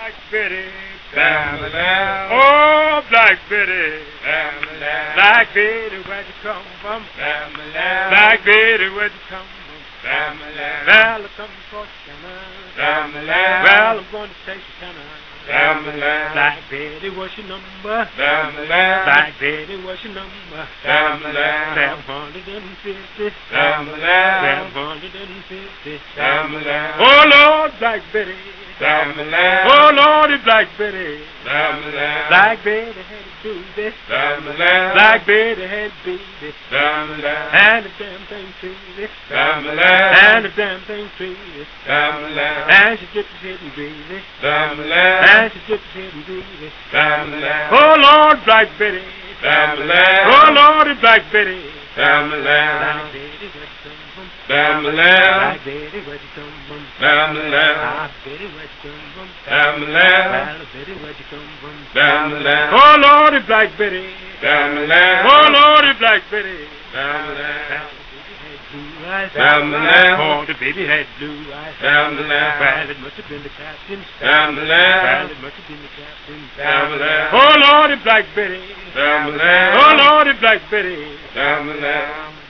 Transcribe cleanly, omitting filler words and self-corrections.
Black Betty, Bam-a-lam. oh, Black Betty, Bam-a-lam. Black Betty, where'd you come from? Bam-a-lam. Black Betty, where'd you come from? Bam-a-lam. Well, I come from Corsicana. Bam-a-lam. Well, I'm going to Texarkana. Bam-a-lam. Black Betty, what's your number? Bam-a-lam. Black Betty, what's your number? Bam-a-lam. 750. Bam-a-lam. 750. Bam-a-lam. Oh, Lord, Black Betty. Bam-a-lam. Oh, Lordy, Black Betty. Bam-a-lam. Black Betty had a baby. Bam-a-lam. Black Betty had a baby. Bam-a-lam. And the damn thing treated. Bam-a-lam. And the damn thing treated. Bam-a-lam. And she dipped his head and breathed it. Bam-a-lam. And she dipped his head and breathed it. Bam-a-lam. Oh, Lord, Black Betty. Bam-a-lam. Oh, Lordy, Black Betty. Bam-a-lam. Black Betty, where'd you come from? Bam-a-lam. Black Betty, where'd you come from? Bam-a-lam. Black Betty, where'd you come from? Bam-a-lam. Black Betty, where'd you come from? Bam-a-lam. Oh, Lordy, Black Betty. Bam-a-lam. Oh, Lordy, Black Betty. Bam-a-lam. Bam-a-lam. Bam-a-lam. Oh, the baby had blue eyes. Bam-a-lam. Well, it must have been the captain. Bam-a-lam. Well, it must have been the captain. Bam-a-lam. Oh, Lordy, Black Betty. Bam-a-lam. Oh, Lordy, Black Betty. Bam-a-lam.